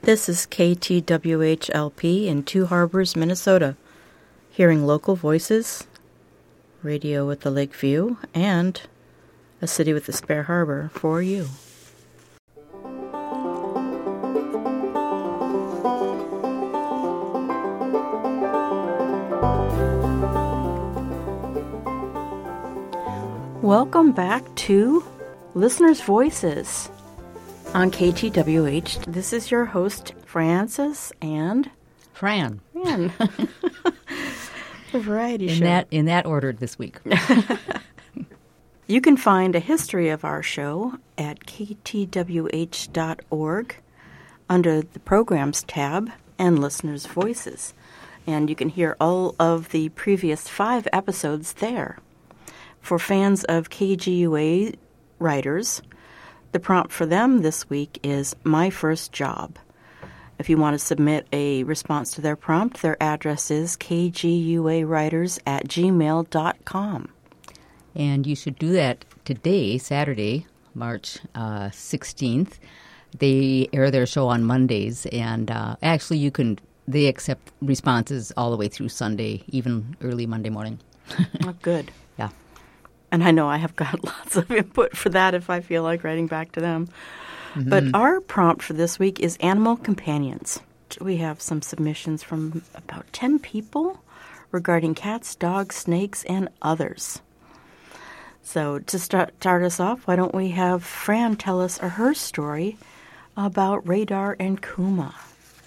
This is KTWH-LP in Two Harbors, Minnesota. Hearing local voices, radio with the lake view, and a city with a spare harbor for you. Welcome back to Listeners' Voices on KTWH. This is your host, Frances, and Fran. The variety show. In that order this week. You can find a history of our show at ktwh.org under the Programs tab and Listeners' Voices. And you can hear all of the previous 5 episodes there. For fans of KGUA writers, the prompt for them this week is My First Job. If you want to submit a response to their prompt, their address is kguawriters@gmail.com. And you should do that today, Saturday, March 16th. They air their show on Mondays, and actually they accept responses all the way through Sunday, even early Monday morning. Oh, good. Yeah. And I know I have got lots of input for that if I feel like writing back to them. Mm-hmm. But our prompt for this week is animal companions. We have some submissions from about 10 people regarding cats, dogs, snakes, and others. So to start us off, why don't we have Fran tell us her story about Radar and Kuma.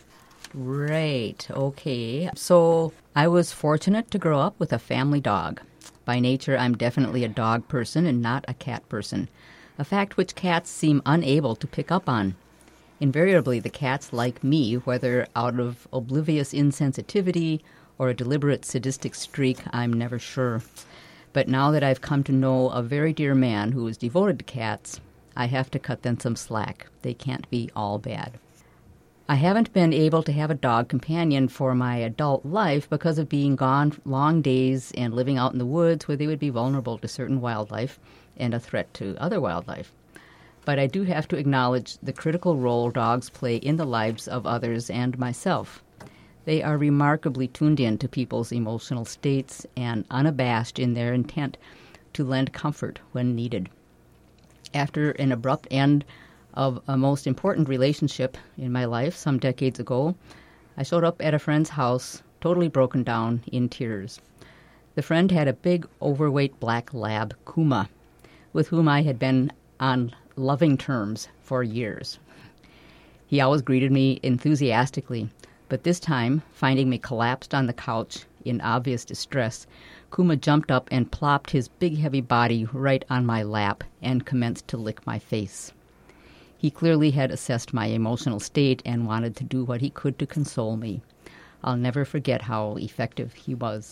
Right. Okay. So I was fortunate to grow up with a family dog. By nature, I'm definitely a dog person and not a cat person, a fact which cats seem unable to pick up on. Invariably, the cats like me, whether out of oblivious insensitivity or a deliberate sadistic streak, I'm never sure. But now that I've come to know a very dear man who is devoted to cats, I have to cut them some slack. They can't be all bad. I haven't been able to have a dog companion for my adult life because of being gone long days and living out in the woods where they would be vulnerable to certain wildlife and a threat to other wildlife. But I do have to acknowledge the critical role dogs play in the lives of others and myself. They are remarkably tuned in to people's emotional states and unabashed in their intent to lend comfort when needed. After an abrupt end of a most important relationship in my life some decades ago, I showed up at a friend's house, totally broken down, in tears. The friend had a big, overweight black lab, Kuma, with whom I had been on loving terms for years. He always greeted me enthusiastically, but this time, finding me collapsed on the couch in obvious distress, Kuma jumped up and plopped his big, heavy body right on my lap and commenced to lick my face. He clearly had assessed my emotional state and wanted to do what he could to console me. I'll never forget how effective he was.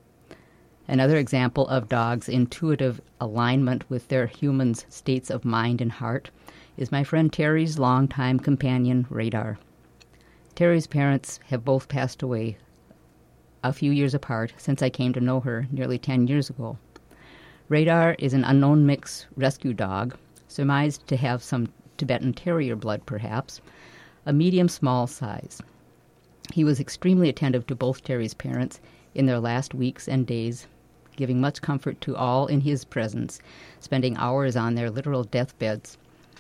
Another example of dogs' intuitive alignment with their humans' states of mind and heart is my friend Terry's longtime companion, Radar. Terry's parents have both passed away a few years apart since I came to know her nearly 10 years ago. Radar is an unknown mix rescue dog, surmised to have some Tibetan Terrier blood, perhaps, a medium-small size. He was extremely attentive to both Terry's parents in their last weeks and days, giving much comfort to all in his presence, spending hours on their literal deathbeds.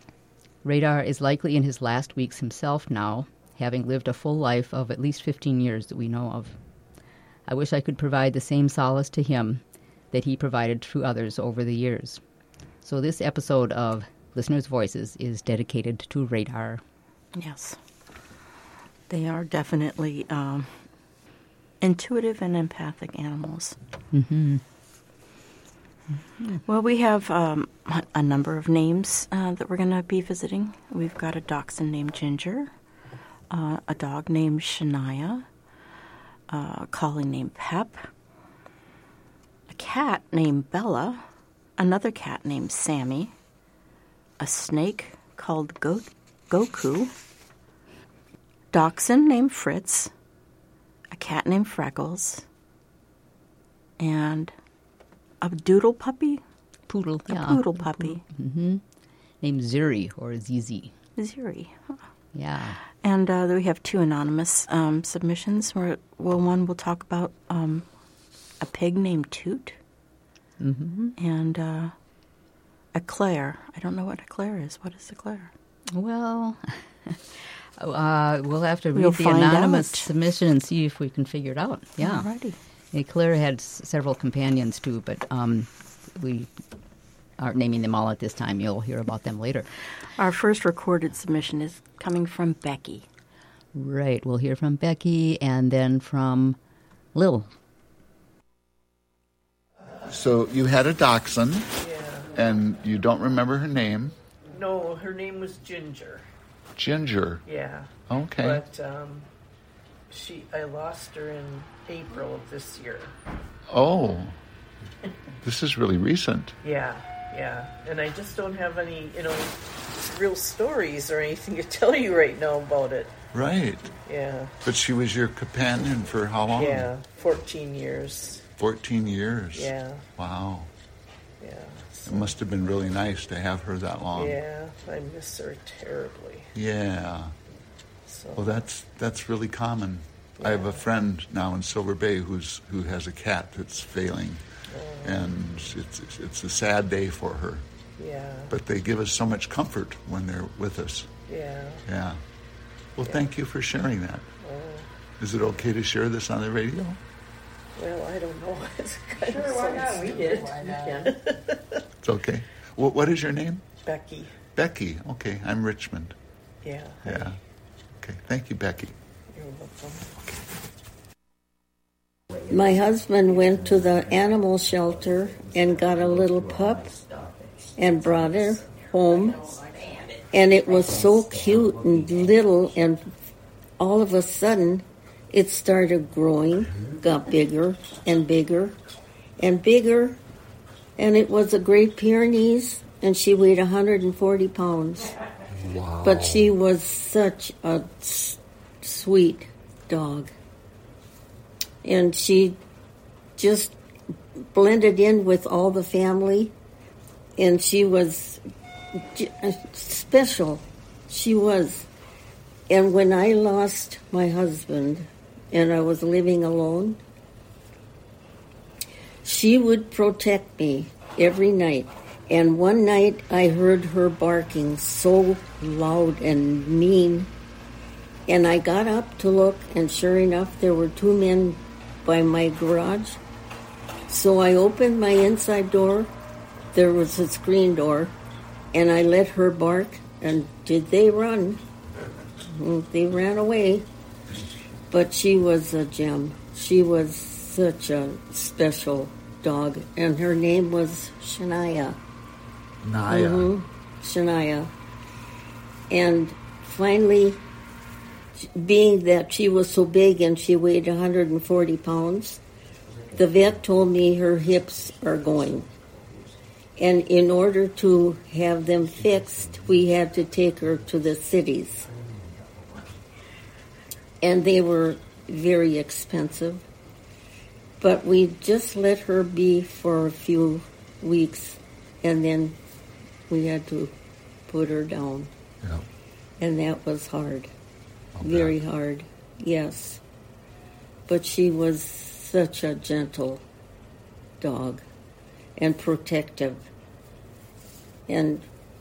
Radar is likely in his last weeks himself now, having lived a full life of at least 15 years that we know of. I wish I could provide the same solace to him that he provided to others over the years. So this episode of Listeners' Voices is dedicated to Radar. Yes. They are definitely intuitive and empathic animals. Mm-hmm. Mm-hmm. Well, we have a number of names that we're going to be visiting. We've got a dachshund named Ginger, a dog named Shania, a collie named Pep, a cat named Bella, another cat named Sammy, a snake called Goku, dachshund named Fritz, a cat named Freckles, and a doodle puppy? Poodle. A poodle puppy. Mm-hmm. Named Zuri or Zizi. Zuri. Huh. Yeah. And we have 2 anonymous submissions. One will talk about a pig named Toot, and a Claire. I don't know what a Claire is. What is a Claire? Well, we'll have to read the anonymous submission and see if we can figure it out. Yeah. Alrighty. Claire had several companions too, but we aren't naming them all at this time. You'll hear about them later. Our first recorded submission is coming from Becky. Right. We'll hear from Becky and then from Lil. So you had a dachshund, and you don't remember her name? No, her name was Ginger. Ginger? Yeah. Okay. But I lost her in April of this year. Oh, this is really recent. Yeah. And I just don't have any, real stories or anything to tell you right now about it. Right. Yeah. But she was your companion for how long? Yeah, 14 years. 14 years? Yeah. Wow. Yeah. It must have been really nice to have her that long. Yeah, I miss her terribly. Yeah. So. Well, that's really common. Yeah. I have a friend now in Silver Bay who has a cat that's failing, and it's a sad day for her. Yeah. But they give us so much comfort when they're with us. Yeah. Yeah. Well, thank you for sharing that. Is it okay to share this on the radio? Well, I don't know. It's kind sure, of why not? We did. Why not? It's okay. What is your name? Becky. Becky. Okay, I'm Richmond. Yeah. Yeah. Okay, thank you, Becky. You're welcome. My husband went to the animal shelter and got a little pup and brought her home. And it was so cute and little, and all of a sudden it started growing, got bigger and bigger and bigger, and it was a Great Pyrenees, and she weighed 140 pounds. Wow. But she was such a sweet dog. And she just blended in with all the family, and she was special. She was. And when I lost my husband and I was living alone, she would protect me every night. And one night I heard her barking so loud and mean, and I got up to look, and sure enough, there were 2 men by my garage. So I opened my inside door. There was a screen door, and I let her bark, and did they run? They ran away. But she was a gem. She was such a special dog, and her name was Shania. Naya. Shania. And finally, being that she was so big and she weighed 140 pounds, the vet told me her hips are going. And in order to have them fixed, we had to take her to the cities. And they were very expensive. But we just let her be for a few weeks, and then we had to put her down. Yeah. And that was hard. Okay. Very hard, yes. But she was such a gentle dog and protective. And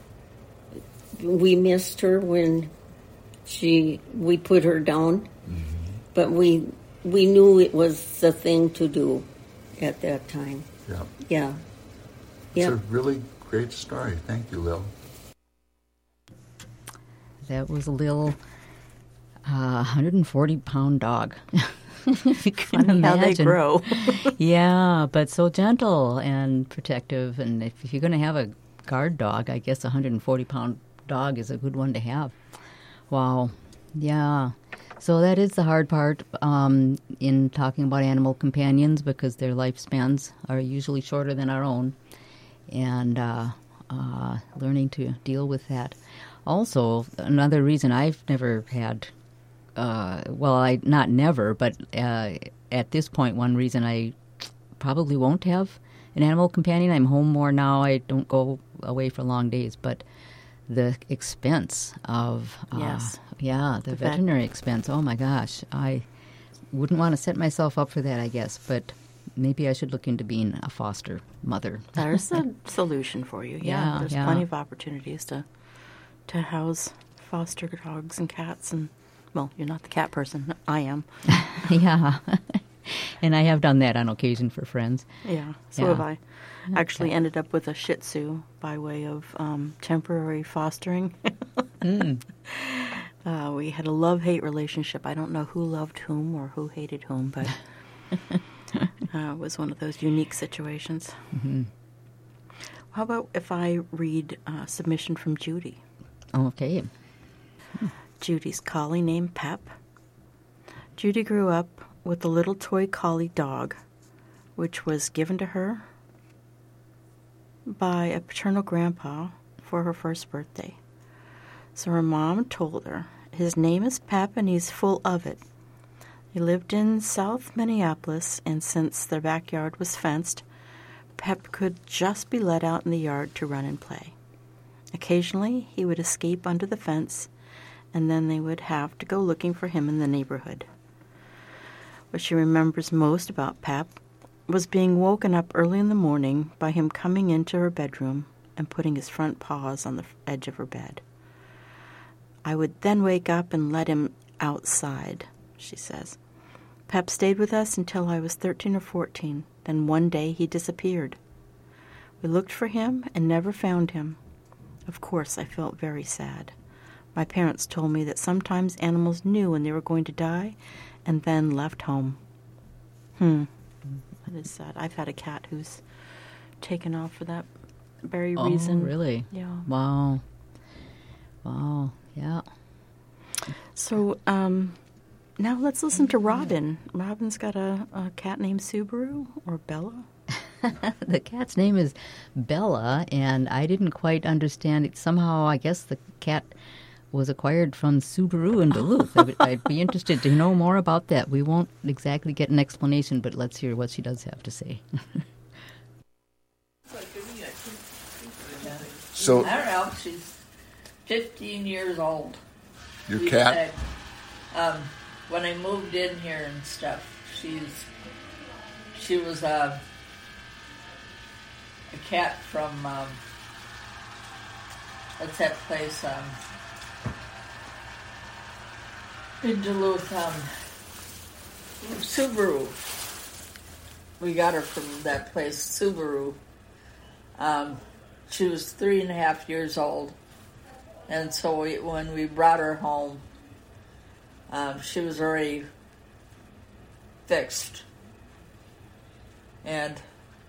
we missed her when we put her down, but we knew it was the thing to do at that time. Yeah. Yeah. It's a really great story. Thank you, Lil. That was a little 140-pound dog. If you can Funny imagine. how they grow. Yeah, but so gentle and protective. And if you're going to have a guard dog, I guess a 140-pound dog is a good one to have. Wow. Yeah. So that is the hard part in talking about animal companions, because their lifespans are usually shorter than our own, and learning to deal with that. Also, another reason I've never had, not never, but at this point, one reason I probably won't have an animal companion. I'm home more now. I don't go away for long days, but the expense of Yeah, the veterinary expense. Oh, my gosh. I wouldn't want to set myself up for that, I guess, but maybe I should look into being a foster mother. There's a solution for you. Yeah, there's yeah. plenty of opportunities to house foster dogs and cats. And, well, you're not the cat person. I am. Yeah. And I have done that on occasion for friends. Yeah, so Yeah. have I. Actually ended up with a Shih Tzu by way of temporary fostering. We had a love-hate relationship. I don't know who loved whom or who hated whom, but it was one of those unique situations. Mm-hmm. How about if I read a submission from Judy? Okay. Judy's collie named Pep. Judy grew up with a little toy collie dog, which was given to her by a paternal grandpa for her first birthday. So her mom told her, his name is Pep and he's full of it. He lived in South Minneapolis, and since their backyard was fenced, Pep could just be let out in the yard to run and play. Occasionally, he would escape under the fence, and then they would have to go looking for him in the neighborhood. What she remembers most about Pep was being woken up early in the morning by him coming into her bedroom and putting his front paws on the edge of her bed. I would then wake up and let him outside, she says. Pep stayed with us until I was 13 or 14. Then one day he disappeared. We looked for him and never found him. Of course, I felt very sad. My parents told me that sometimes animals knew when they were going to die and then left home. That is sad. I've had a cat who's taken off for that very reason. Oh, really? Yeah. Wow. Yeah. So now let's listen to Robin. Robin's got a cat named Subaru or Bella. The cat's name is Bella, and I didn't quite understand it. Somehow, I guess the cat was acquired from Subaru in Duluth. I'd be interested to know more about that. We won't exactly get an explanation, but let's hear what she does have to say. So I don't know. She's 15 years old. your We cat, had, when I moved in here and stuff, she was a cat from what's that place in Duluth? Subaru. We got her from that place, Subaru. She was 3.5 years old, and so when we brought her home, she was already fixed. And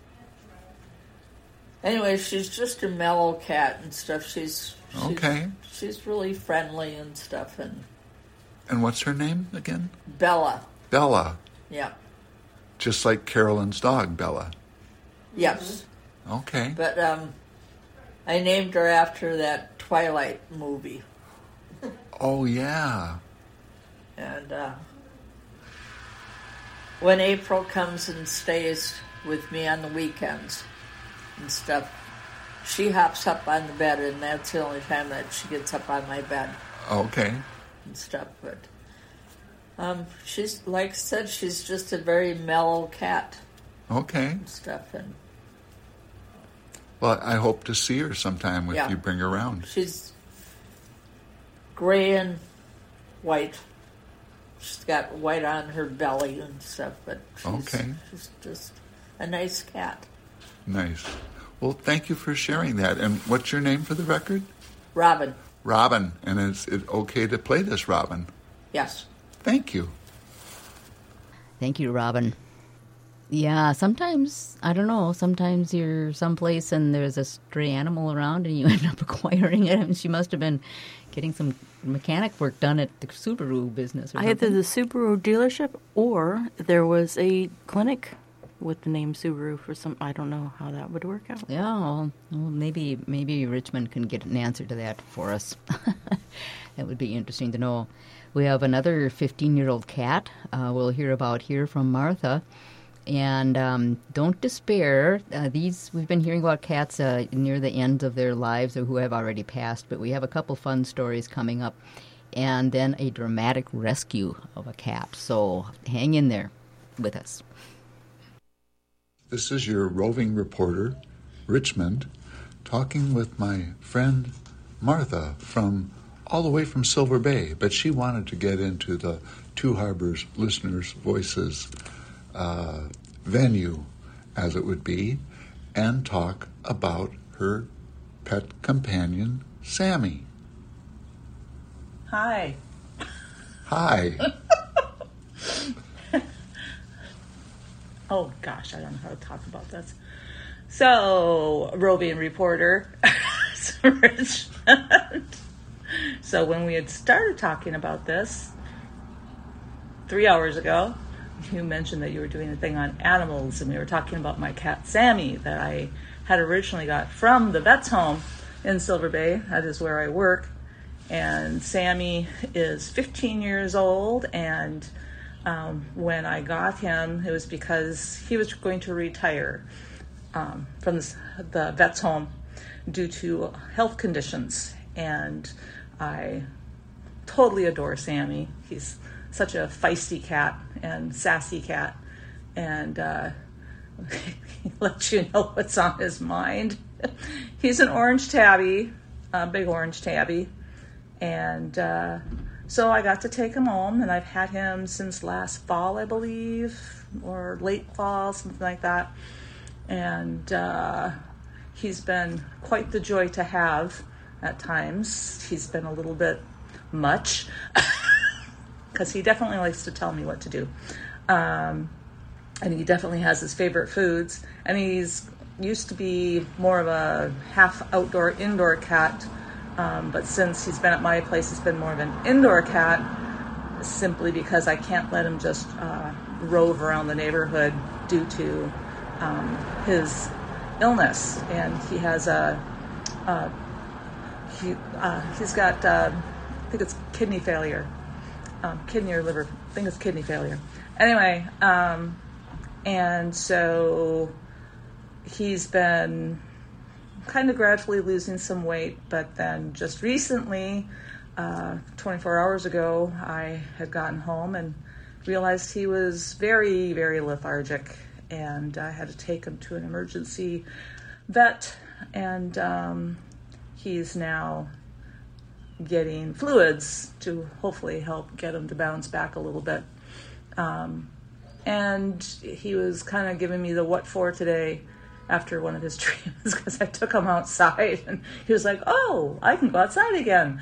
anyway, she's just a mellow cat and stuff. She's okay. She's really friendly and stuff. And what's her name again? Bella. Bella. Yeah. Just like Carolyn's dog, Bella. Yes. Okay. But I named her after that Twilight movie. Oh, yeah. And when April comes and stays with me on the weekends and stuff, she hops up on the bed, and that's the only time that she gets up on my bed Okay. and stuff. But she's, like I said, she's just a very mellow cat Okay. and stuff. And Well, I hope to see her sometime if Yeah. you bring her around. she's gray and white. She's got white on her belly and stuff, but she's just a nice cat. Nice. Well, thank you for sharing that. And what's your name for the record? Robin. Robin. And is it okay to play this, Robin? Yes. Thank you. Thank you, Robin. Yeah, sometimes, I don't know, sometimes you're someplace and there's a stray animal around and you end up acquiring it. And she must have been getting some mechanic work done at the Subaru business or something. Either the Subaru dealership or there was a clinic with the name Subaru for some. I don't know how that would work out. Yeah, well, maybe Richmond can get an answer to that for us. That would be interesting to know. We have another 15-year-old cat we'll hear about here from Martha. And don't despair. We've been hearing about cats near the end of their lives or who have already passed, but we have a couple fun stories coming up. and then a dramatic rescue of a cat. So hang in there with us. This is your roving reporter, Richmond, talking with my friend Martha from all the way from Silver Bay, but she wanted to get into the Two Harbors Listeners' Voices venue, as it would be, and talk about her pet companion, Sammy. Hi. Hi. Oh, gosh, I don't know how to talk about this. So, roving reporter, Richmond. So when we had started talking about this 3 hours ago, you mentioned that you were doing a thing on animals, and we were talking about my cat Sammy that I had originally got from the vet's home in Silver Bay. That is where I work. And Sammy is 15 years old, and when I got him, it was because he was going to retire from the vet's home due to health conditions. And I totally adore Sammy. He's such a feisty cat and sassy cat, and he lets you know what's on his mind. He's an orange tabby, a big orange tabby, and so I got to take him home, and I've had him since last fall, I believe, or late fall, something like that. And he's been quite the joy to have at times. He's been a little bit much, because he definitely likes to tell me what to do. And he definitely has his favorite foods. And he's used to be more of a half outdoor, indoor cat. But since he's been at my place, he's been more of an indoor cat, simply because I can't let him just rove around the neighborhood due to his illness. And he has he's got, I think it's kidney failure. Kidney or liver, I think it's kidney failure. Anyway, and so he's been kind of gradually losing some weight, but then just recently, 24 hours ago, I had gotten home and realized he was very, very lethargic, and I had to take him to an emergency vet, and he's now getting fluids to hopefully help get him to bounce back a little bit. And he was kind of giving me the what for today after one of his treatments, because I took him outside and he was like, oh, I can go outside again.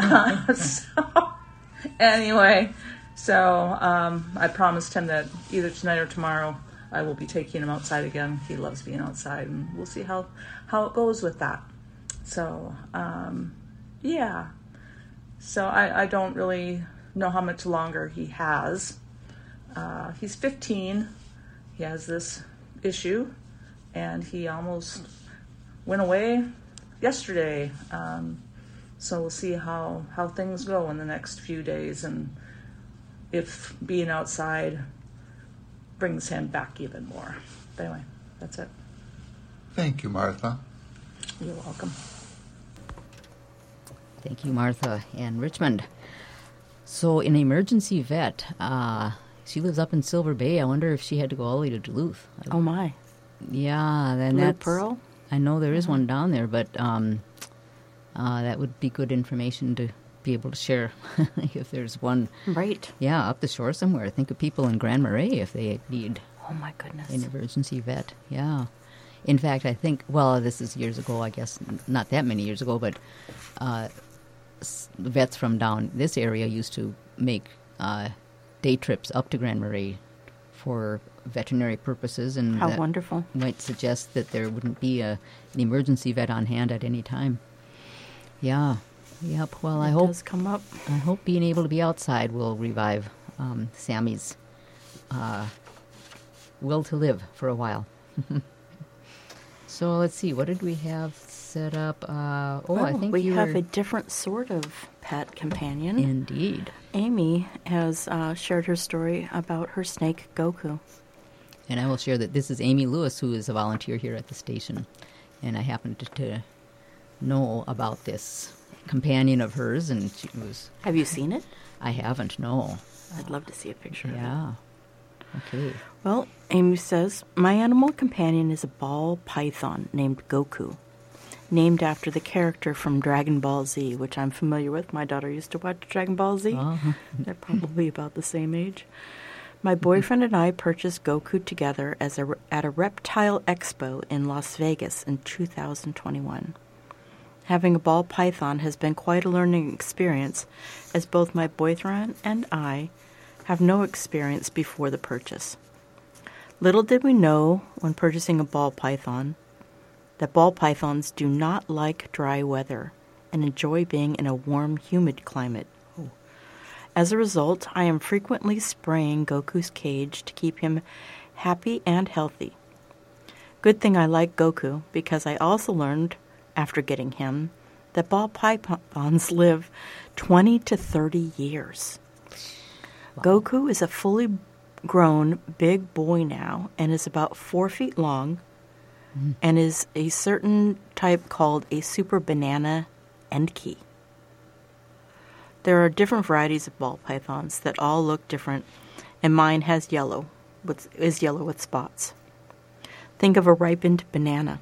So I promised him that either tonight or tomorrow I will be taking him outside again. He loves being outside, and we'll see how it goes with that. So, yeah. So I don't really know how much longer he has. He's 15. He has this issue, and he almost went away yesterday. So we'll see how things go in the next few days, and if being outside brings him back even more. But anyway, that's it. Thank you, Martha. You're welcome. Thank you, Martha and Richmond. So an emergency vet, she lives up in Silver Bay. I wonder if she had to go all the way to Duluth. Oh, my. Yeah, then Blue that's... Pearl? I know there is one down there, but that would be good information to be able to share if there's one. Right. Yeah, up the shore somewhere. Think of people in Grand Marais if they need Oh, my goodness. an emergency vet. Yeah. In fact, I think, well, this is years ago, I guess, not that many years ago, but vets from down this area used to make day trips up to Grand Marais for veterinary purposes. And How that wonderful. might suggest that there wouldn't be an emergency vet on hand at any time. Yeah. Yep. Well, I hope does come up. I hope being able to be outside will revive Sammy's will to live for a while. So let's see. What did we have set up? I think we have a different sort of pet companion. Indeed. Amy has shared her story about her snake, Goku. And I will share that this is Amy Lewis, who is a volunteer here at the station. And I happened to know about this companion of hers, and she was. Have you seen it? I haven't. No. I'd love to see a picture of it. Yeah. Okay. Well, Amy says, my animal companion is a ball python named Goku, named after the character from Dragon Ball Z, which I'm familiar with. My daughter used to watch Dragon Ball Z. They're probably about the same age. My boyfriend and I purchased Goku together at a reptile expo in Las Vegas in 2021. Having a ball python has been quite a learning experience, as both my boyfriend and I have no experience before the purchase. Little did we know when purchasing a ball python that ball pythons do not like dry weather and enjoy being in a warm, humid climate. As a result, I am frequently spraying Goku's cage to keep him happy and healthy. Good thing I like Goku, because I also learned, after getting him, that ball pythons live 20 to 30 years. Wow. Goku is a fully grown big boy now and is about 4 feet long and is a certain type called a super banana Enki. There are different varieties of ball pythons that all look different, and mine is yellow with spots. Think of a ripened banana.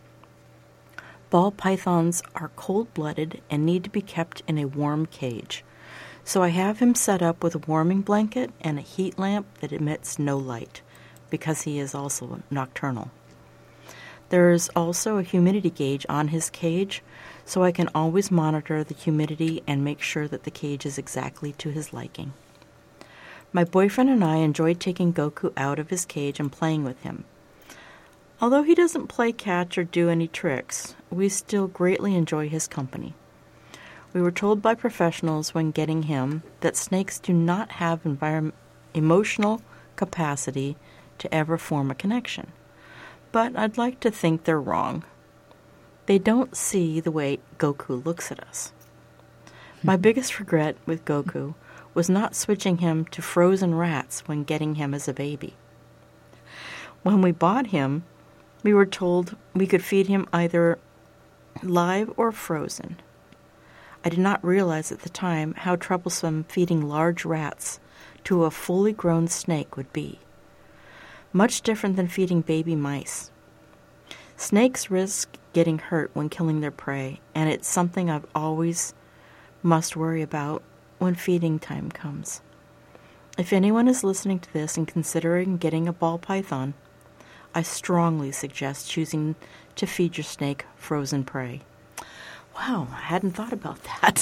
Ball pythons are cold-blooded and need to be kept in a warm cage. So I have him set up with a warming blanket and a heat lamp that emits no light, because he is also nocturnal. There is also a humidity gauge on his cage, so I can always monitor the humidity and make sure that the cage is exactly to his liking. My boyfriend and I enjoy taking Goku out of his cage and playing with him. Although he doesn't play catch or do any tricks, we still greatly enjoy his company. We were told by professionals when getting him that snakes do not have emotional capacity to ever form a connection. But I'd like to think they're wrong. They don't see the way Goku looks at us. My biggest regret with Goku was not switching him to frozen rats when getting him as a baby. When we bought him, we were told we could feed him either live or frozen. I did not realize at the time how troublesome feeding large rats to a fully grown snake would be. Much different than feeding baby mice. Snakes risk getting hurt when killing their prey, and it's something I've always must worry about when feeding time comes. If anyone is listening to this and considering getting a ball python, I strongly suggest choosing to feed your snake frozen prey. Wow, I hadn't thought about that.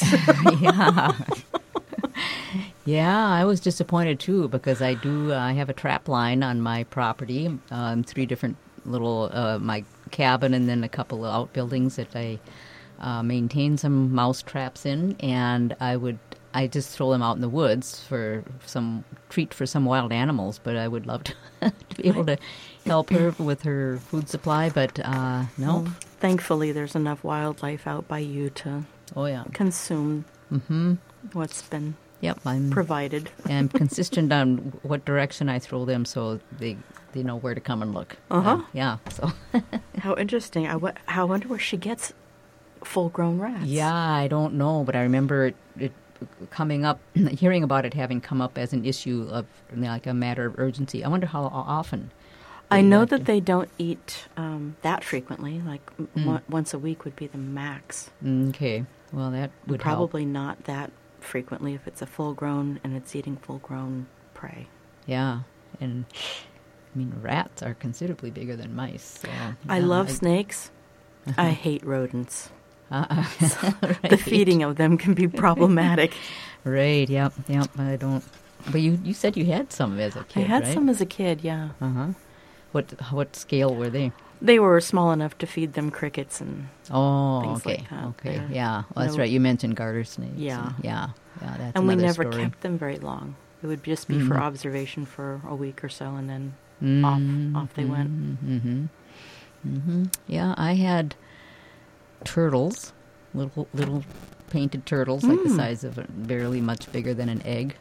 Yeah, I was disappointed too, because I have a trap line on my property, 3 different little, my cabin and then a couple of outbuildings that I maintain some mouse traps in, and I just throw them out in the woods for some treat for some wild animals, but I would love to, to be able to help her with her food supply, but no. Well, thankfully, there's enough wildlife out by you to consume what's been provided. And I'm consistent on what direction I throw them, so they know where to come and look. Yeah, so. How interesting. I wonder where she gets full-grown rats. Yeah, I don't know, but I remember it coming up, hearing about it having come up as an issue of like a matter of urgency. I wonder how often. I know that they don't eat that frequently. Like once a week would be the max. Okay, well that would probably help. Not that frequently if it's a full-grown and it's eating full-grown prey. Yeah, and I mean rats are considerably bigger than mice. So, I love snakes. I hate rodents. Right. The feeding of them can be problematic. Right, yep, I don't. But you said you had some as a kid, I had right? some as a kid, yeah. What scale were they? They were small enough to feed them crickets and things okay, like that. Okay, yeah. Well, that's right. You mentioned garter snakes. Yeah. Yeah, that's and we another never story. kept them very long. It would just be for observation for a week or so, and then off they went. Yeah, I had turtles, little painted turtles, like the size of barely much bigger than an egg,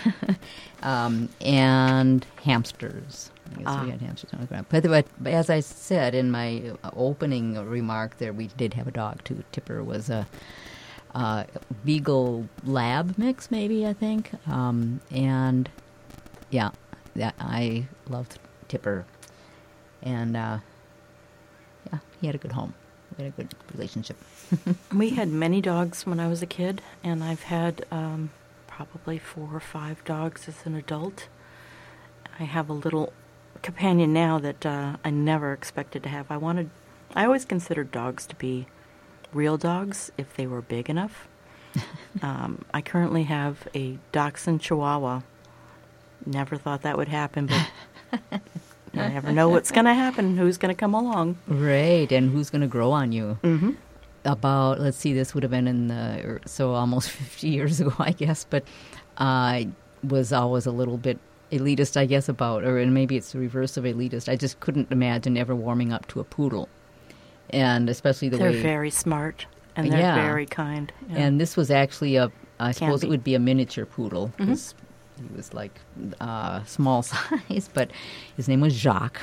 and hamsters. I guess we had hamsters on the ground. But as I said in my opening remark there, we did have a dog too. Tipper was a Beagle Lab mix, maybe, I think. And yeah, I loved Tipper. And yeah, he had a good home. We had a good relationship. We had many dogs when I was a kid, and I've had probably 4 or 5 dogs as an adult. I have a little companion now that I never expected to have. I always considered dogs to be real dogs if they were big enough. I currently have a Dachshund Chihuahua. Never thought that would happen, but you never know what's going to happen, who's going to come along. Right, and who's going to grow on you. Mm-hmm. About, let's see, this would have been so almost 50 years ago, I guess, but I was always a little bit elitist, I guess, and maybe it's the reverse of elitist. I just couldn't imagine ever warming up to a poodle. And especially they're very smart, and they're very kind. Yeah. And this was actually I suppose it would be a miniature poodle, because he was like small size, but his name was Jacques.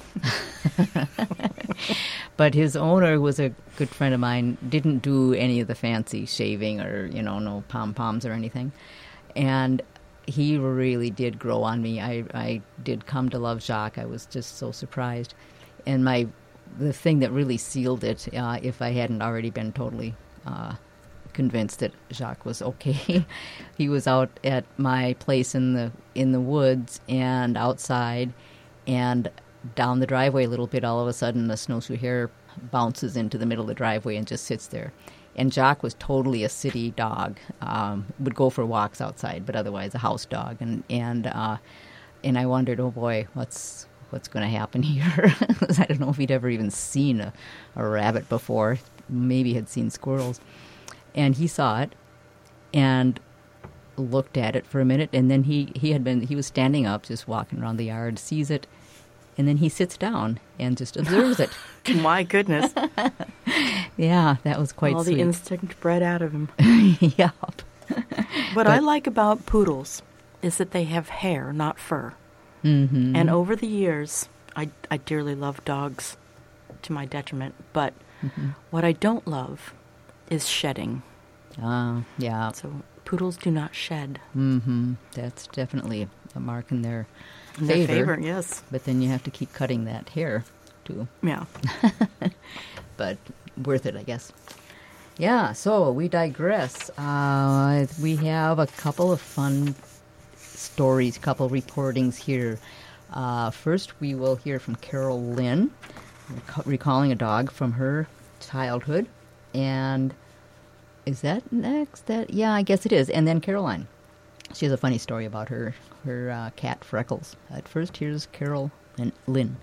But his owner was a good friend of mine, didn't do any of the fancy shaving or, no pom-poms or anything. And he really did grow on me. I did come to love Jacques. I was just so surprised. And the thing that really sealed it, if I hadn't already been totally convinced that Jacques was okay, he was out at my place in the woods and outside, and down the driveway a little bit, all of a sudden a snowshoe hare bounces into the middle of the driveway and just sits there. And Jacques was totally a city dog, would go for walks outside, but otherwise a house dog. And I wondered, oh boy, what's going to happen here? I don't know if he'd ever even seen a rabbit before. Maybe had seen squirrels. And he saw it and looked at it for a minute, and then he was standing up, just walking around the yard, sees it, and then he sits down and just observes it. My goodness. Yeah, that was quite all sweet. The instinct bred out of him. Yep. What I like about poodles is that they have hair, not fur. Mm-hmm. And over the years, I dearly love dogs to my detriment, but what I don't love is shedding. Yeah. So poodles do not shed. Mm-hmm. That's definitely a mark in their favor. Yes. But then you have to keep cutting that hair, too. Yeah. But worth it, I guess. Yeah, so we digress. We have a couple of fun stories, couple reportings here. First, we will hear from Carol Lynn, recalling a dog from her childhood. And is that next? Yeah, I guess it is. And then Caroline. She has a funny story about her cat Freckles. At first, here's Carol and Lynn.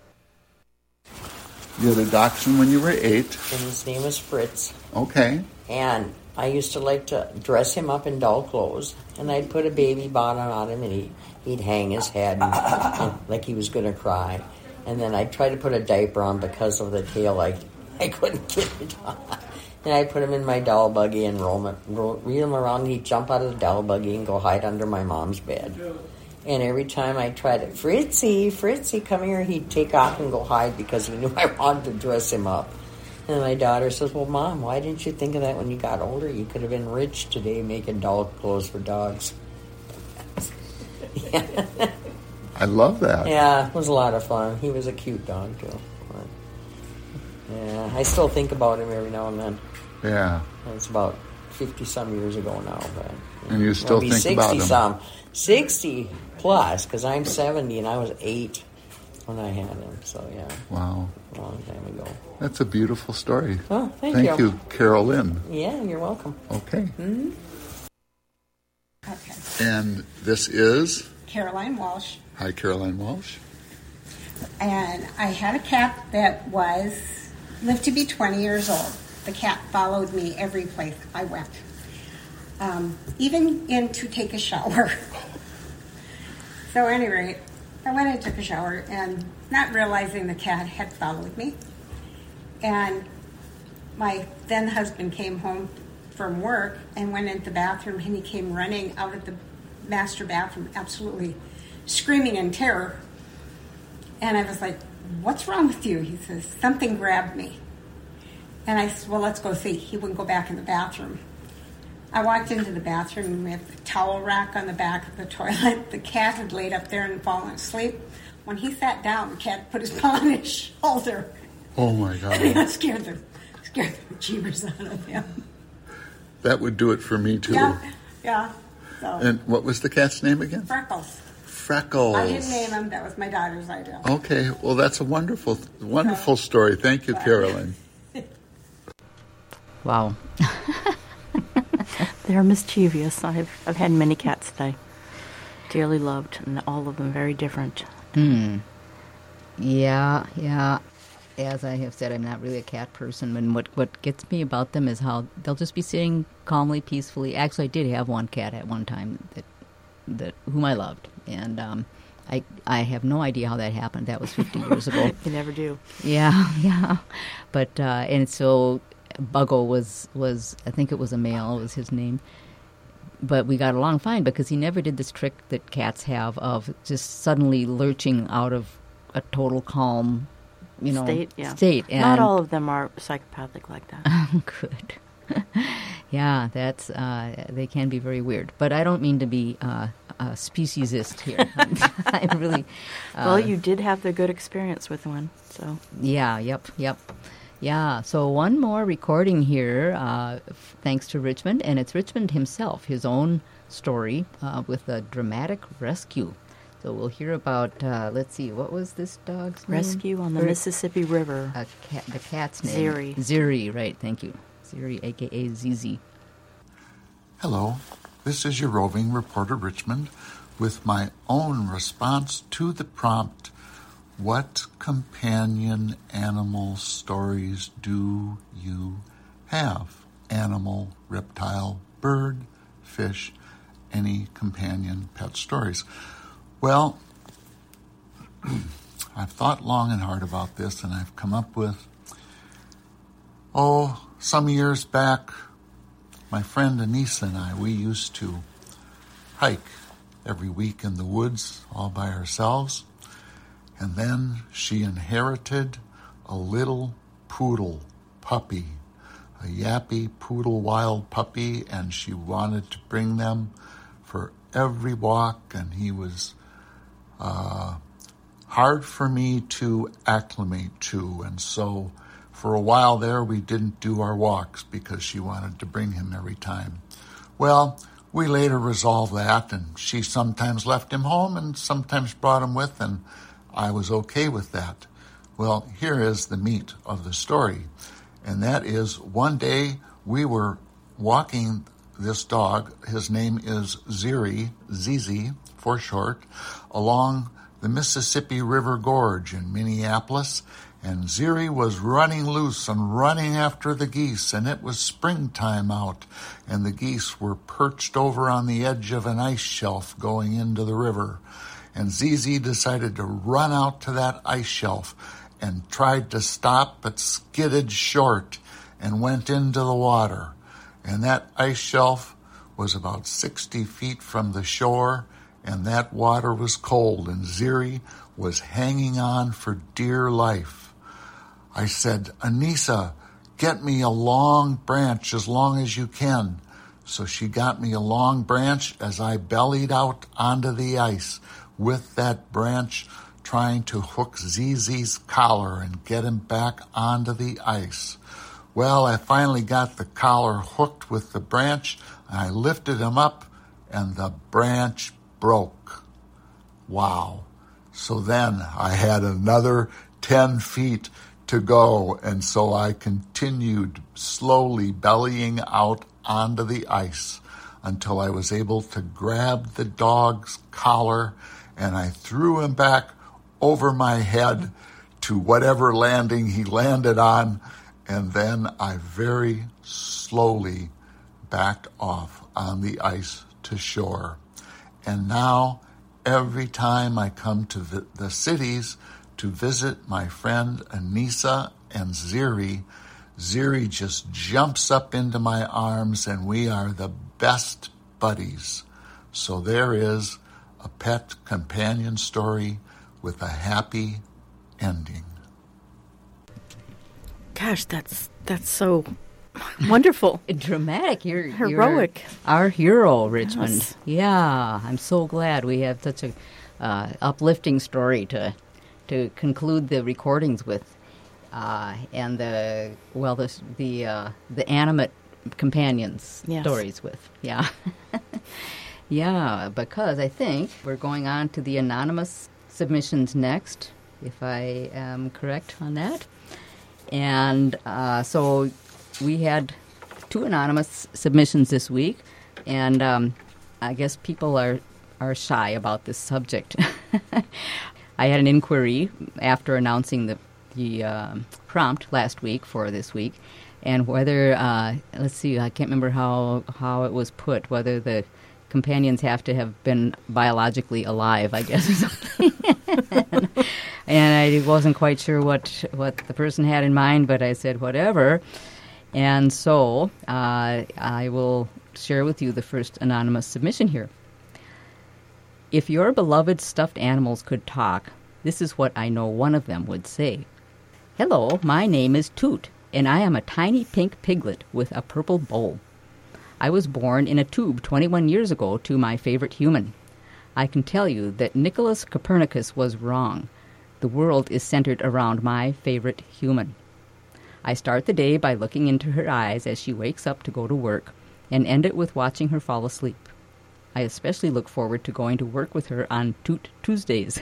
You had a dachshund when you were 8. And his name was Fritz. Okay. And I used to like to dress him up in doll clothes. And I'd put a baby bonnet on him, and he'd hang his head and like he was going to cry. And then I'd try to put a diaper on because of the tail. I couldn't get it on. And I'd put him in my doll buggy and reel him around. He'd jump out of the doll buggy and go hide under my mom's bed. And every time I tried it, Fritzy, come here, he'd take off and go hide because he knew I wanted to dress him up. And my daughter says, well, Mom, why didn't you think of that when you got older? You could have been rich today making doll clothes for dogs. Yeah. I love that. Yeah, it was a lot of fun. He was a cute dog, too. Yeah, I still think about him every now and then. Yeah. It's about 50-some years ago now. But, and you still think about him? 60-some. 60 plus, because I'm 70 and I was 8 when I had him. So, yeah. Wow. A long time ago. That's a beautiful story. Oh, thank you, Carol Lynn. Yeah, you're welcome. Okay. Mm-hmm. Okay. And this is? Caroline Walsh. Hi, Caroline Walsh. And I had a cat that lived to be 20 years old. The cat followed me every place I went, even in to take a shower. So at any rate, I went and took a shower, and not realizing the cat had followed me. And my then husband came home from work and went into the bathroom, and he came running out of the master bathroom, absolutely screaming in terror. And I was like, what's wrong with you? He says, something grabbed me. And I said, well, let's go see. He wouldn't go back in the bathroom. I walked into the bathroom with a towel rack on the back of the toilet. The cat had laid up there and fallen asleep. When he sat down, the cat put his paw on his shoulder. Oh, my God. And that scared the jeebers out of him. That would do it for me, too. Yeah. So. And what was the cat's name again? Freckles. Freckles. I didn't name him. That was my daughter's idea. Okay. Well, that's a wonderful story. Thank you, Carolyn. Wow. They're mischievous. I've had many cats that I dearly loved, and all of them very different. Yeah. As I have said, I'm not really a cat person, and what gets me about them is how they'll just be sitting calmly, peacefully. Actually, I did have one cat at one time that whom I loved, and I have no idea how that happened. That was 50 years ago. You never do. Yeah. But and so Buggo was I think it was a male, was his name. But we got along fine because he never did this trick that cats have of just suddenly lurching out of a total calm, state. And not all of them are psychopathic like that. Good. Yeah, that's they can be very weird. But I don't mean to be a speciesist here. I'm really. Well, you did have the good experience with one, so. Yeah. Yep. Yeah, so one more recording here, thanks to Richmond, and it's Richmond himself, his own story with a dramatic rescue. So we'll hear about, let's see, what was this dog's name? Rescue on the Mississippi River. The cat's name. Ziri, right, thank you. Ziri, a.k.a. Zizi. Hello, this is your roving reporter, Richmond, with my own response to the prompt, what companion animal stories do you have? Animal, reptile, bird, fish, any companion pet stories? Well, I've thought long and hard about this, and I've come up with, some years back, my friend Anissa and I, we used to hike every week in the woods all by ourselves. And then she inherited a little poodle puppy, a yappy poodle wild puppy, and she wanted to bring them for every walk, and he was hard for me to acclimate to. And so for a while there, we didn't do our walks because she wanted to bring him every time. Well, we later resolved that, and she sometimes left him home and sometimes brought him with, and I was okay with that. Well, here is the meat of the story, and that is one day we were walking this dog, his name is Ziri, Zizi for short, along the Mississippi River Gorge in Minneapolis, and Ziri was running loose and running after the geese, and it was springtime out, and the geese were perched over on the edge of an ice shelf going into the river. And Zizi decided to run out to that ice shelf and tried to stop, but skidded short and went into the water. And that ice shelf was about 60 feet from the shore, and that water was cold, and Ziri was hanging on for dear life. I said, Anissa, get me a long branch as long as you can. So she got me a long branch as I bellied out onto the ice, with that branch trying to hook Zizi's collar and get him back onto the ice. Well, I finally got the collar hooked with the branch, and I lifted him up, and the branch broke. Wow. So then I had another 10 feet to go, and so I continued slowly bellying out onto the ice until I was able to grab the dog's collar, and I threw him back over my head to whatever landing he landed on, and then I very slowly backed off on the ice to shore. And now, every time I come to the cities to visit my friend Anissa and Ziri, Ziri just jumps up into my arms, and we are the best buddies. So there is a pet companion story with a happy ending. Gosh, that's so Wonderful. Dramatic. Heroic. You're our hero, Richmond. Yes. Yeah, I'm so glad we have such a uplifting story to conclude the recordings with, and the animate companions stories with. Yeah. Yeah, because I think we're going on to the anonymous submissions next, if I am correct on that. And so we had 2 anonymous submissions this week, and I guess people are shy about this subject. I had an inquiry after announcing the prompt last week for this week, and whether, let's see, I can't remember how it was put, whether the companions have to have been biologically alive, I guess, or something. And I wasn't quite sure what the person had in mind, but I said whatever. And so I will share with you the first anonymous submission here. If your beloved stuffed animals could talk, this is what I know one of them would say. Hello, my name is Toot, and I am a tiny pink piglet with a purple bow. I was born in a tube 21 years ago to my favorite human. I can tell you that Nicholas Copernicus was wrong. The world is centered around my favorite human. I start the day by looking into her eyes as she wakes up to go to work, and end it with watching her fall asleep. I especially look forward to going to work with her on Toot Tuesdays.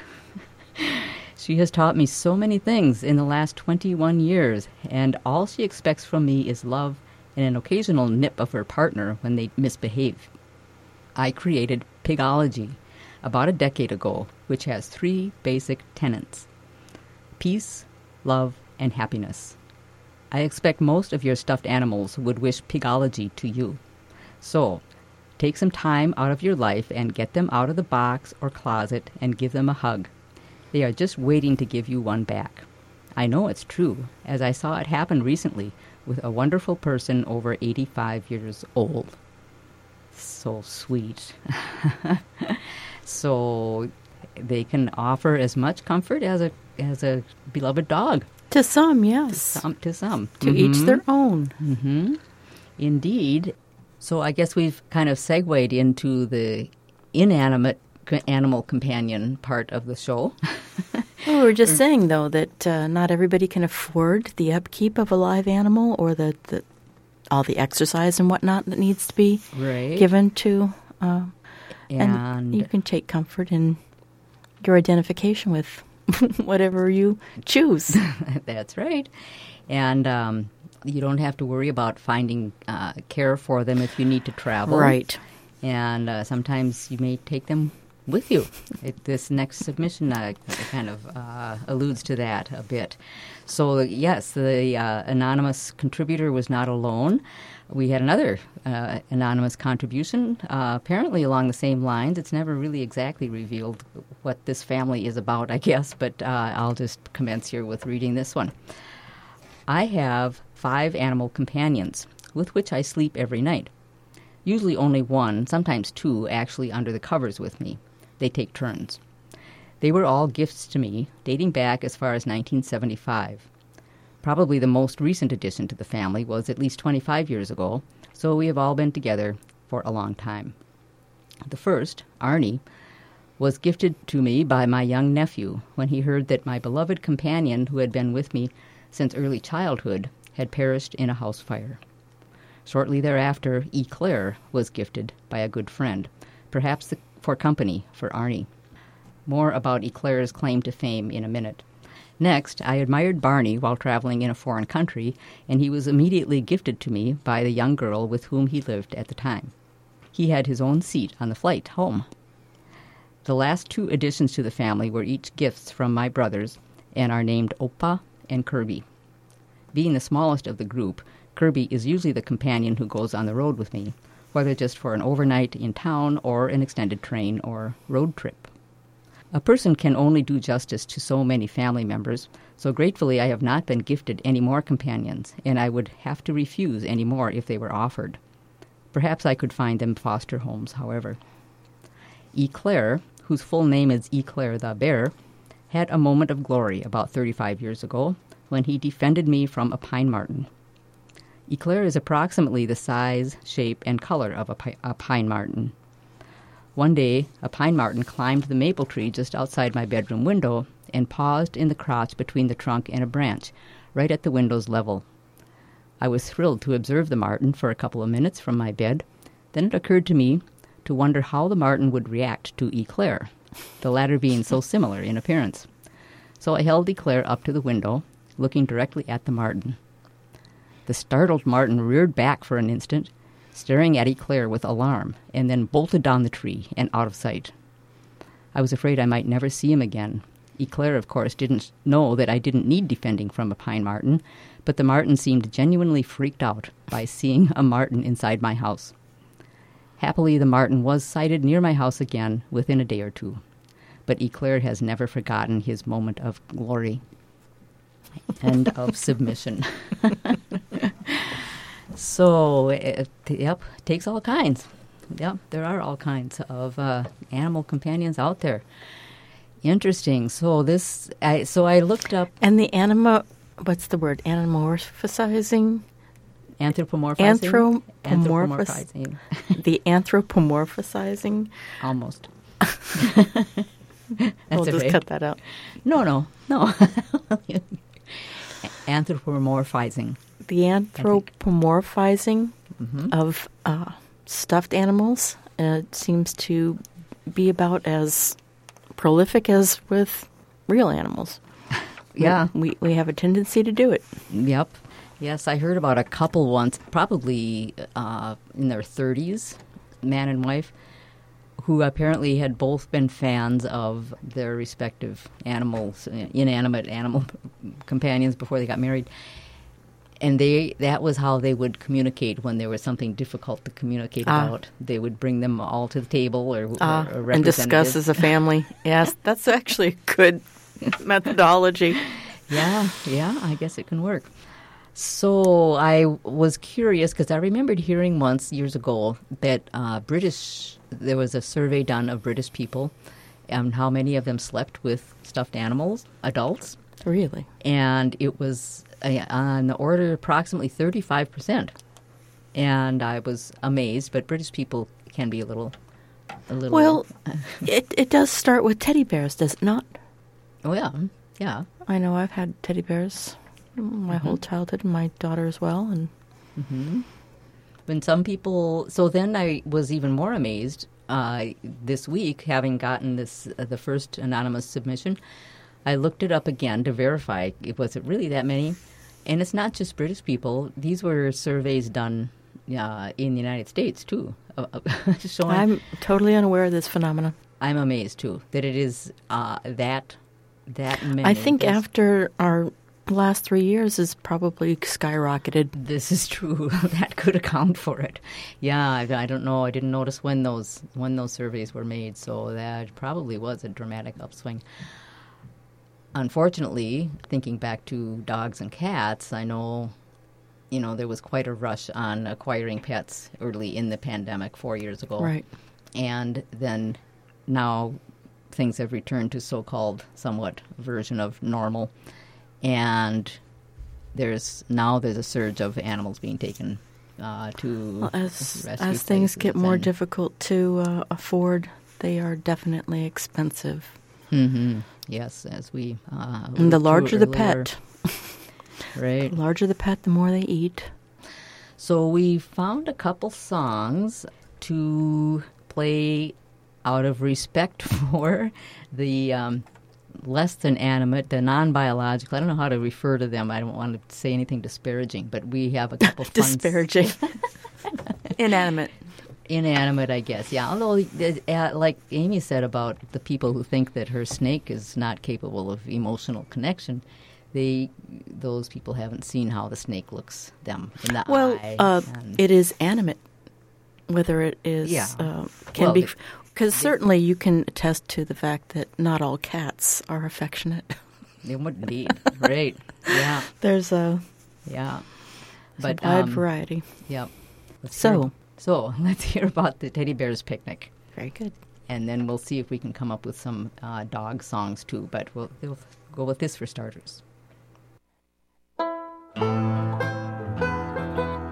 She has taught me so many things in the last 21 years, and all she expects from me is love and an occasional nip of her partner when they misbehave. I created Pigology about a decade ago, which has 3 basic tenets: peace, love, and happiness. I expect most of your stuffed animals would wish Pigology to you. So, take some time out of your life and get them out of the box or closet and give them a hug. They are just waiting to give you one back. I know it's true, as I saw it happen recently with a wonderful person over 85 years old. So sweet. So they can offer as much comfort as a beloved dog. To some, yes. To some. To each their own. Mm-hmm. Indeed. So I guess we've kind of segued into the inanimate animal companion part of the show. Well, we were just saying, though, that not everybody can afford the upkeep of a live animal or all the exercise and whatnot that needs to be given to. And you can take comfort in your identification with whatever you choose. That's right. And you don't have to worry about finding care for them if you need to travel. Right. And sometimes you may take them with you. This next submission kind of alludes to that a bit. So, yes, the anonymous contributor was not alone. We had another anonymous contribution, apparently along the same lines. It's never really exactly revealed what this family is about, I guess, but I'll just commence here with reading this one. I have 5 animal companions with which I sleep every night. Usually only 1, sometimes 2, actually under the covers with me. They take turns. They were all gifts to me, dating back as far as 1975. Probably the most recent addition to the family was at least 25 years ago, so we have all been together for a long time. The first, Arnie, was gifted to me by my young nephew when he heard that my beloved companion, who had been with me since early childhood, had perished in a house fire. Shortly thereafter, Eclair was gifted by a good friend, perhaps for company for Arnie. More about Eclair's claim to fame in a minute. Next, I admired Barney while traveling in a foreign country, and he was immediately gifted to me by the young girl with whom he lived at the time. He had his own seat on the flight home. The last 2 additions to the family were each gifts from my brothers and are named Oppa and Kirby. Being the smallest of the group, Kirby is usually the companion who goes on the road with me, whether just for an overnight in town or an extended train or road trip. A person can only do justice to so many family members, so gratefully I have not been gifted any more companions, and I would have to refuse any more if they were offered. Perhaps I could find them foster homes, however. Eclair, whose full name is Eclair the Bear, had a moment of glory about 35 years ago when he defended me from a pine marten. Eclair is approximately the size, shape, and color of a pine marten. One day, a pine marten climbed the maple tree just outside my bedroom window and paused in the crotch between the trunk and a branch, right at the window's level. I was thrilled to observe the marten for a couple of minutes from my bed. Then it occurred to me to wonder how the marten would react to Eclair, the latter being so similar in appearance. So I held Eclair up to the window, looking directly at the marten. The startled marten reared back for an instant, staring at Eclair with alarm, and then bolted down the tree and out of sight. I was afraid I might never see him again. Eclair, of course, didn't know that I didn't need defending from a pine marten, but the marten seemed genuinely freaked out by seeing a marten inside my house. Happily, the marten was sighted near my house again within a day or two, but Eclair has never forgotten his moment of glory and of submission. So, takes all kinds. Yep, there are all kinds of animal companions out there. Interesting. So I looked up... And the what's the word? Anthropomorphizing? Anthropomorphizing. The anthropomorphizing? Almost. We'll just cut that out. No. Anthropomorphizing. The anthropomorphizing of stuffed animals seems to be about as prolific as with real animals. Yeah. We have a tendency to do it. Yep. Yes, I heard about a couple once, probably in their 30s, man and wife, who apparently had both been fans of their respective animals, inanimate animal companions before they got married. And that was how they would communicate when there was something difficult to communicate about. They would bring them all to the table or and discuss as a family. Yes, that's actually a good methodology. Yeah, I guess it can work. So I was curious because I remembered hearing once years ago that there was a survey done of British people and how many of them slept with stuffed animals, adults. Really? And it was on the order approximately 35%. And I was amazed, but British people can be a little. Well, it does start with teddy bears, does it not? Oh, yeah. I know I've had teddy bears my whole childhood, and my daughter as well. And when some people, so then I was even more amazed this week, having gotten the first anonymous submission. I looked it up again to verify was it really that many, and it's not just British people. These were surveys done in the United States too. I'm totally unaware of this phenomenon. I'm amazed too that it is that many. I think after our last 3 years has probably skyrocketed. This is true. That could account for it. Yeah, I don't know. I didn't notice when those surveys were made, so that probably was a dramatic upswing. Unfortunately, thinking back to dogs and cats, I know, there was quite a rush on acquiring pets early in the pandemic 4 years ago. Right. And then now things have returned to so-called somewhat version of normal. And there's a surge of animals being taken to as things get more difficult to afford, they are definitely expensive. Mm-hmm. Yes, as we and the larger the pet, right? The larger the pet, the more they eat. So we found a couple songs to play out of respect for the less than animate, the non-biological. I don't know how to refer to them. I don't want to say anything disparaging, but we have a couple disparaging, Inanimate, I guess. Yeah, although, like Amy said about the people who think that her snake is not capable of emotional connection, those people haven't seen how the snake looks them in the eye. It is animate, whether it is can be. Because certainly you can attest to the fact that not all cats are affectionate. They would be, right? Yeah. There's a but wide variety. Yeah. So let's hear about the teddy bear's picnic. Very good. And then we'll see if we can come up with some dog songs too. But we'll go with this for starters.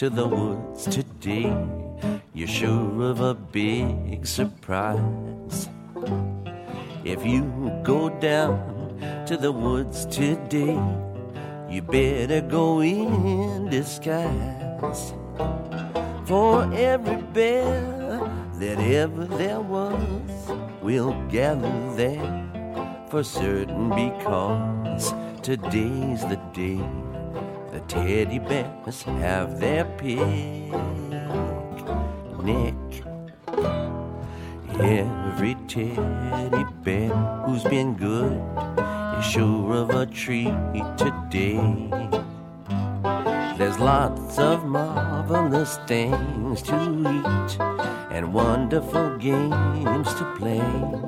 to the woods today, you're sure of a big surprise. If you go down to the woods today, you better go in disguise. For every bear that ever there was will gather there for certain, because today's the day the teddy bears have their picnic. Every teddy bear who's been good is sure of a treat today. There's lots of marvelous things to eat and wonderful games to play.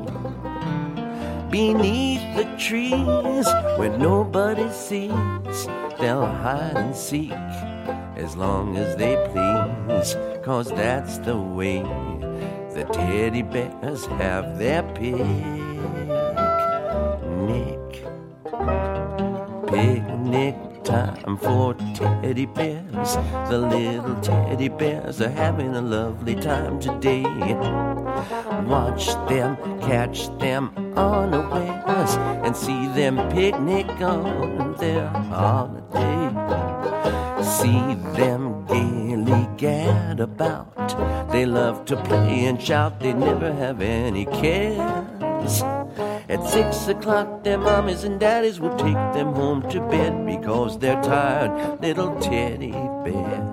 Beneath the trees where nobody sees, they'll hide and seek as long as they please, 'cause that's the way the teddy bears have their picnic. Picnic time for teddy bears. The little teddy bears are having a lovely time today. Watch them, catch them unawares, and see them picnic on their holiday. See them gaily gad about. They love to play and shout, they never have any cares. At 6 o'clock, their mommies and daddies will take them home to bed because they're tired little teddy bears.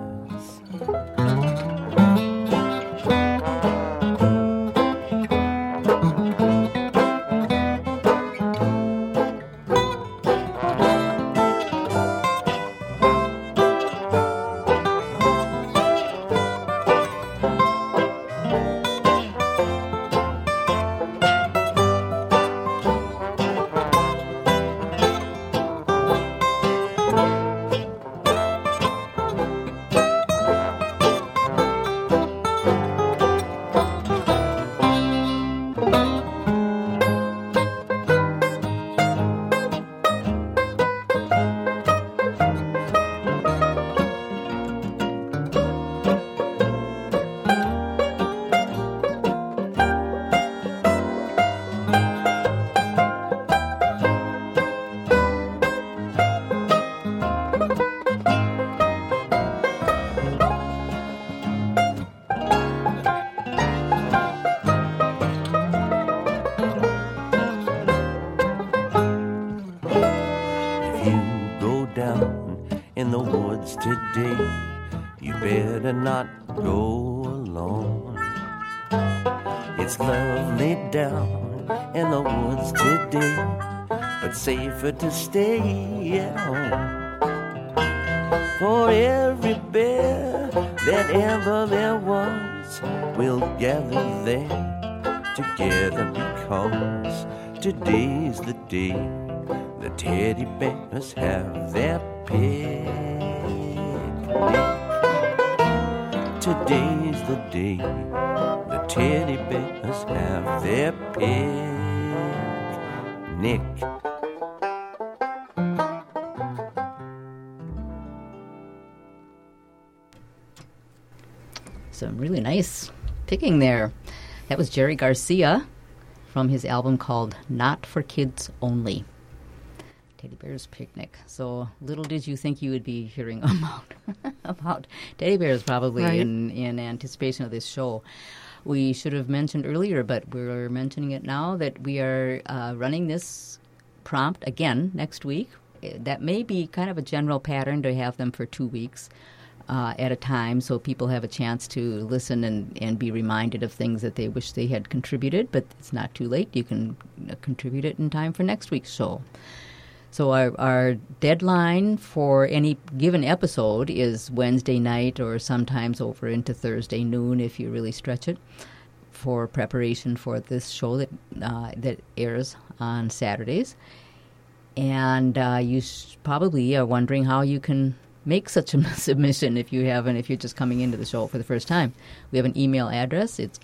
Today, you better not go alone. It's lovely down in the woods today, but safer to stay at home. For every bear that ever there was will gather there together, because today's the day the teddy bears have their picnic. Today's the day the teddy bears have their picnic. Some really nice picking there. That was Jerry Garcia from his album called Not for Kids Only. Teddy Bear's Picnic. So little did you think you would be hearing about teddy bears probably right. in anticipation of this show. We should have mentioned earlier, but we're mentioning it now, that we are running this prompt again next week. That may be kind of a general pattern to have them for 2 weeks at a time, so people have a chance to listen and be reminded of things that they wish they had contributed, but it's not too late. You can contribute it in time for next week's show. So our deadline for any given episode is Wednesday night, or sometimes over into Thursday noon if you really stretch it, for preparation for this show that airs on Saturdays. And you probably are wondering how you can make such a submission if you're just coming into the show for the first time. We have an email address. It's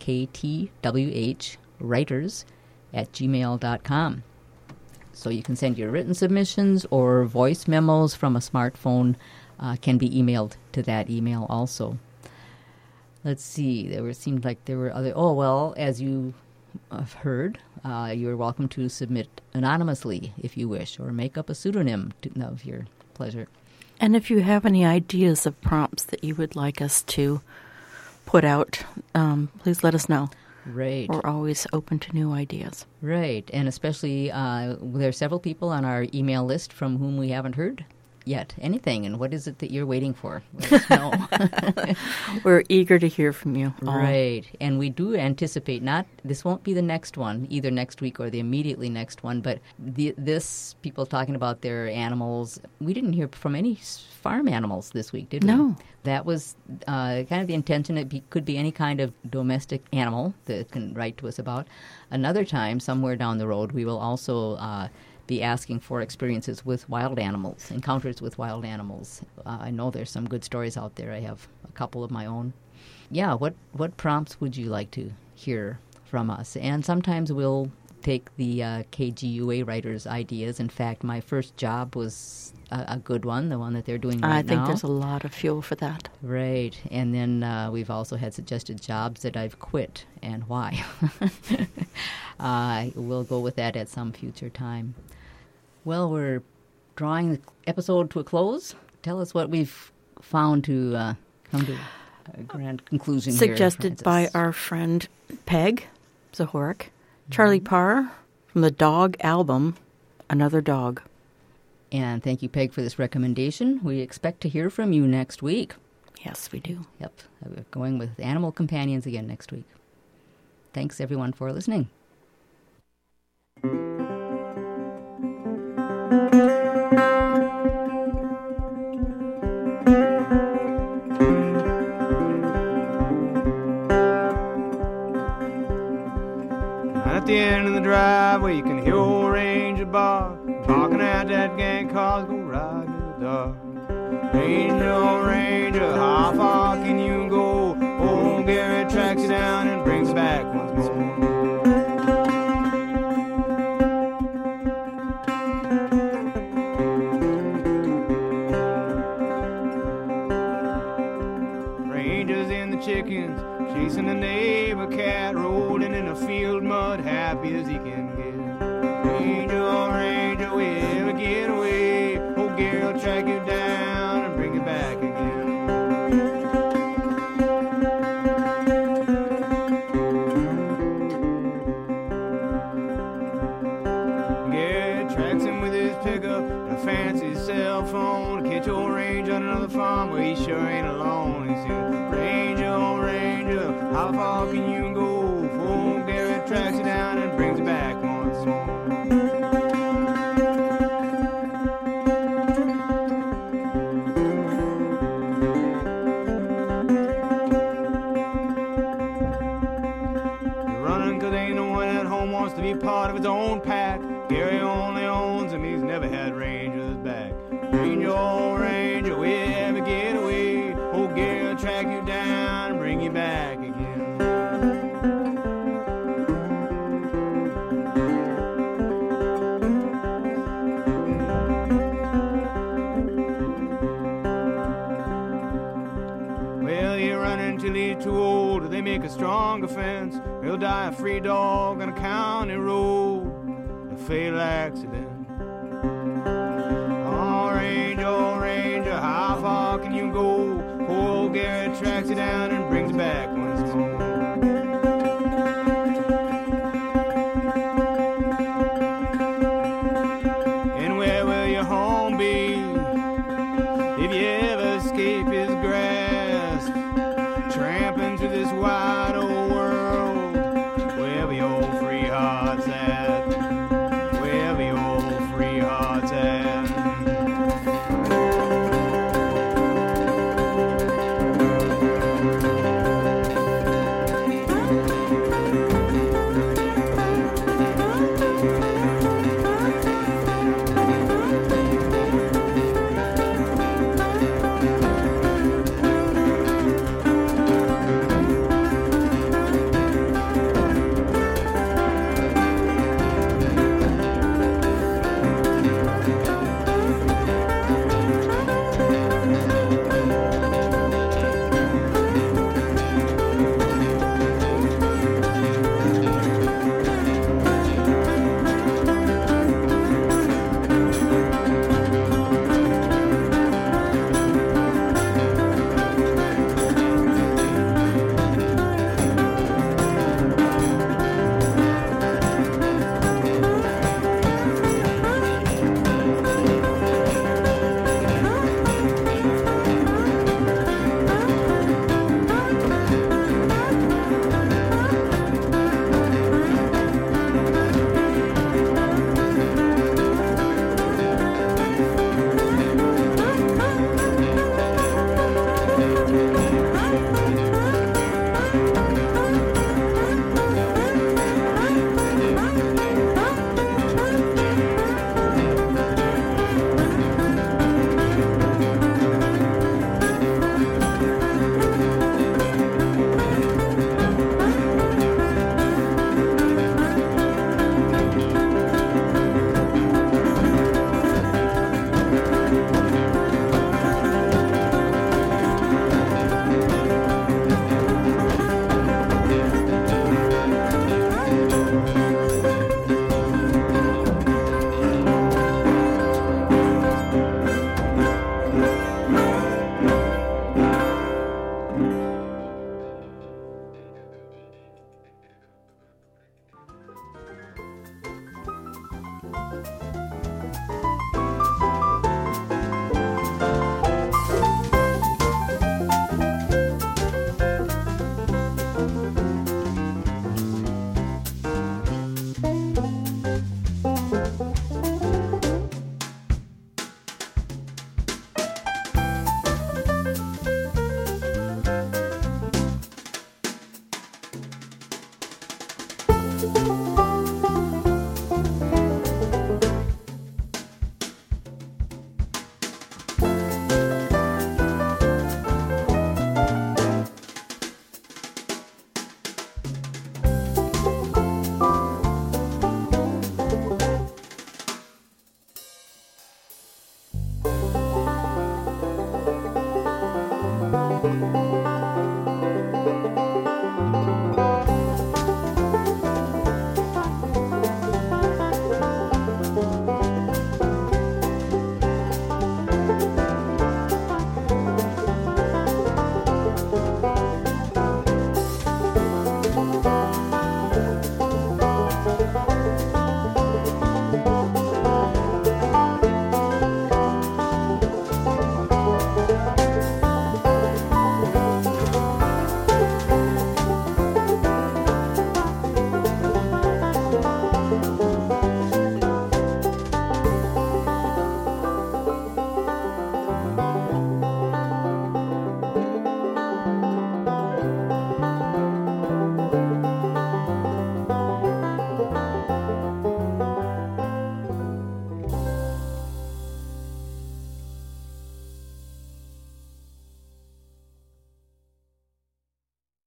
ktwhwriters@gmail.com. So you can send your written submissions or voice memos from a smartphone can be emailed to that email also. Let's see. It seemed like there were other... Oh, well, as you have heard, you're welcome to submit anonymously if you wish, or make up a pseudonym of your pleasure. And if you have any ideas of prompts that you would like us to put out, please let us know. Right. We're always open to new ideas. Right. And especially there are several people on our email list from whom we haven't heard yet anything. And what is it that you're waiting for? Let us know. We're eager to hear from you. Right. And we do anticipate this won't be the next one, either next week or the immediately next one, but this people talking about their animals. We didn't hear from any farm animals this week, did we? No. That was kind of the intention. It could be any kind of domestic animal that can write to us about. Another time, somewhere down the road, we will also be asking for experiences with wild animals, encounters with wild animals. I know there's some good stories out there. I have a couple of my own. Yeah, what prompts would you like to hear from us? And sometimes we'll take the KGUA writers' ideas. In fact, my first job was a good one, the one that they're doing right now. I think there's a lot of fuel for that. Right. And then we've also had suggested jobs that I've quit and why. We'll go with that at some future time. Well, we're drawing the episode to a close. Tell us what we've found to come to a grand conclusion here. Suggested by our friend Peg Zahorik. Charlie Parr from the Dog album, Another Dog. And thank you, Peg, for this recommendation. We expect to hear from you next week. Yes, we do. Yep. We're going with Animal Companions again next week. Thanks, everyone, for listening. At the end of the driveway, you can hear old Ranger bark, barking at that gang cars go riding in the dark. Ranger, oh Ranger, how far can you go? Old Gary tracks you down and brings you back once more. Rangers and the chickens chasing the neighbor cat, rolling in the field mud, happy as he can get. Ranger, oh Ranger, will you ever get away? Old Gary will track you down and bring you back again. Gary tracks him with his pickup and a fancy cell phone to catch old Ranger on another farm where he sure ain't alone. He said, Ranger, oh Ranger, how far can you go? Old Gary tracks you down and brings you back once more. You're running 'cause ain't no one at home wants to be part of his own pack. Gary only owns him, he's never had Ranger's back. Ranger, oh Ranger, will you ever get away? Old Gary will track you down and bring you back again. Well, you're running till he's too old, or they make a stronger fence. He'll die a free dog on a county road, a fatal accident. Oh Ranger, how far can you go? Old Gary tracks you down and brings you back